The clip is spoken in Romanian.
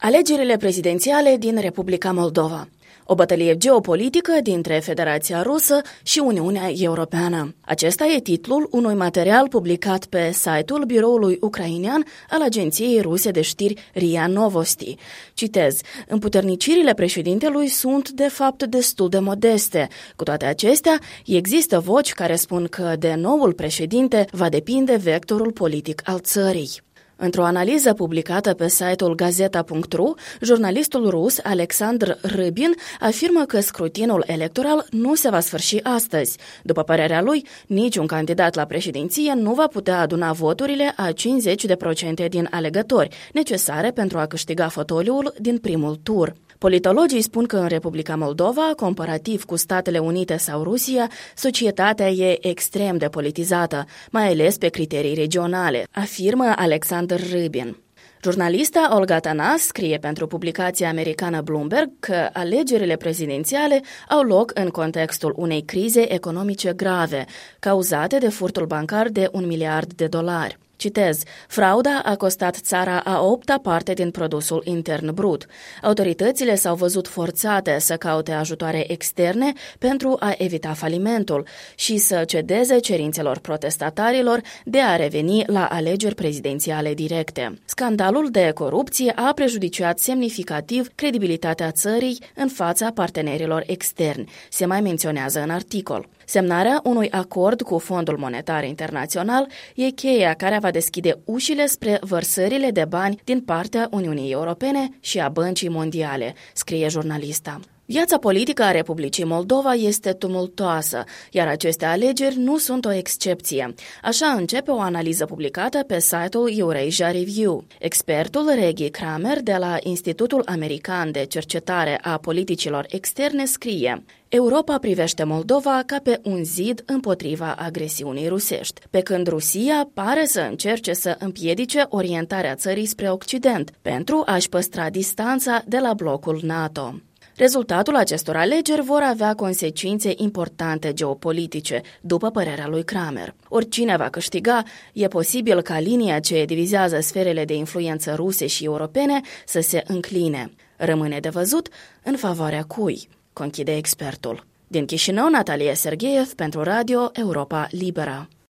Alegerile prezidențiale din Republica Moldova. O bătălie geopolitică dintre Federația Rusă și Uniunea Europeană. Acesta e titlul unui material publicat pe site-ul biroului ucrainean al agenției ruse de știri RIA Novosti. Citez: împuternicirile președintelui sunt de fapt destul de modeste. Cu toate acestea, există voci care spun că de noul președinte va depinde vectorul politic al țării. Într-o analiză publicată pe site-ul gazeta.ru, jurnalistul rus Alexandr Rybin afirmă că scrutinul electoral nu se va sfârși astăzi. După părerea lui, niciun candidat la președinție nu va putea aduna voturile a 50% din alegători, necesare pentru a câștiga fotoliul din primul tur. Politologii spun că în Republica Moldova, comparativ cu Statele Unite sau Rusia, societatea e extrem de politizată, mai ales pe criterii regionale, afirmă Alexandr Rybin. Jurnalista Olga Tanas scrie pentru publicația americană Bloomberg că alegerile prezidențiale au loc în contextul unei crize economice grave, cauzate de furtul bancar de $1 miliard. Citez: frauda a costat țara a 8-a parte din produsul intern brut. Autoritățile s-au văzut forțate să caute ajutoare externe pentru a evita falimentul și să cedeze cerințelor protestatarilor de a reveni la alegeri prezidențiale directe. Scandalul de corupție a prejudiciat semnificativ credibilitatea țării în fața partenerilor externi, se mai menționează în articol. Semnarea unui acord cu Fondul Monetar Internațional e cheia care va deschide ușile spre vărsările de bani din partea Uniunii Europene și a Băncii Mondiale, scrie jurnalista. Viața politică a Republicii Moldova este tumultoasă, iar aceste alegeri nu sunt o excepție. Așa începe o analiză publicată pe site-ul Eurasia Review. Expertul Regi Kramer de la Institutul American de Cercetare a Politicilor Externe scrie: Europa privește Moldova ca pe un zid împotriva agresiunii rusești, pe când Rusia pare să încerce să împiedice orientarea țării spre Occident pentru a-și păstra distanța de la blocul NATO. Rezultatul acestor alegeri vor avea consecințe importante geopolitice, după părerea lui Kramer. Oricine va câștiga, e posibil ca linia ce divizează sferele de influență ruse și europene să se încline. Rămâne de văzut în favoarea cui, conchide expertul. Din Chișinău, Natalia Sergeev pentru Radio Europa Liberă.